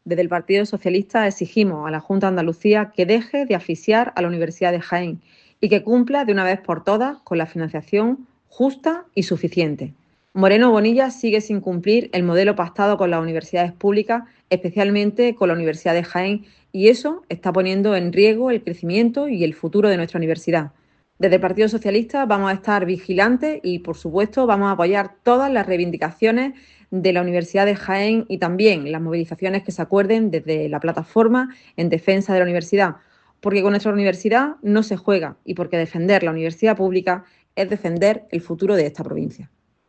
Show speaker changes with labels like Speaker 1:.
Speaker 1: Desde el Partido Socialista exigimos a la Junta de Andalucía que deje de asfixiar a la Universidad de Jaén y que cumpla de una vez por todas con la financiación justa y suficiente. Moreno Bonilla sigue sin cumplir el modelo pactado con las universidades públicas, especialmente con la Universidad de Jaén, y eso está poniendo en riesgo el crecimiento y el futuro de nuestra universidad. Desde el Partido Socialista vamos a estar vigilantes y, por supuesto, vamos a apoyar todas las reivindicaciones de la Universidad de Jaén y también las movilizaciones que se acuerden desde la plataforma en defensa de la universidad, porque con nuestra universidad no se juega y porque defender la universidad pública es defender el futuro de esta provincia.